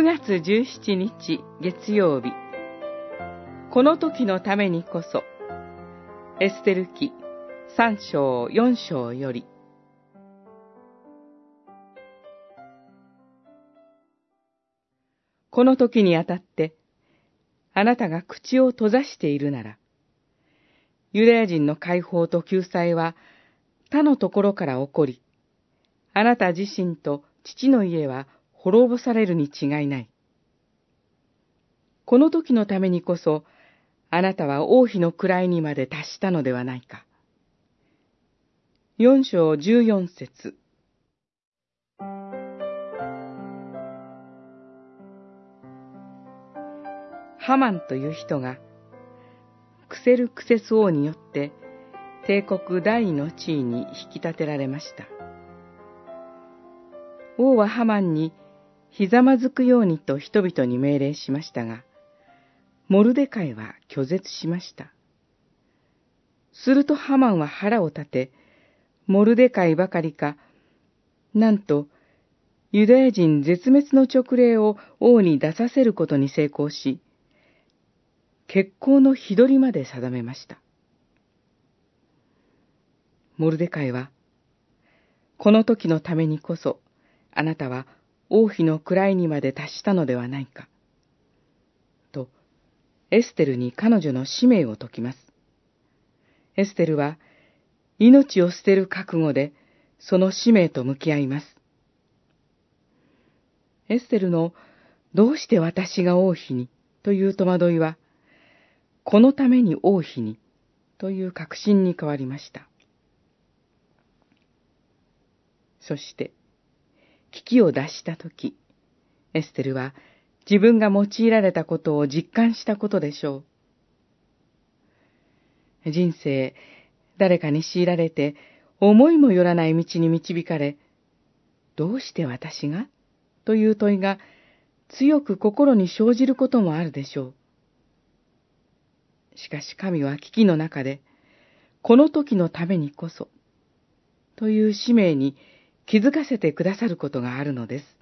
9月17日月曜日、この時のためにこそ、エステル記3章4章より。この時にあたって、あなたが口を閉ざしているなら、ユダヤ人の解放と救済は他のところから起こり、あなた自身と父の家は滅ぼされるに違いない。この時のためにこそ、あなたは王妃の位にまで達したのではないか。4章14節。ハマンという人が、クセルクセス王によって帝国第二の地位に引き立てられました。王はハマンにひざまずくようにと人々に命令しましたが、モルデカイは拒絶しました。するとハマンは腹を立て、モルデカイばかりか、なんとユダヤ人絶滅の勅令を王に出させることに成功し、決行の日取りまで定めました。モルデカイは、この時のためにこそ、あなたは王妃の位にまで達したのではないか、と、エステルに彼女の使命を説きます。エステルは、命を捨てる覚悟で、その使命と向き合います。エステルの、どうして私が王妃に、という戸惑いは、このために王妃に、という確信に変わりました。そして、危機を脱したとき、エステルは自分が用いられたことを実感したことでしょう。人生、誰かに強いられて、思いもよらない道に導かれ、どうして私がという問いが強く心に生じることもあるでしょう。しかし神は危機の中で、この時のためにこそ、という使命に気づかせてくださることがあるのです。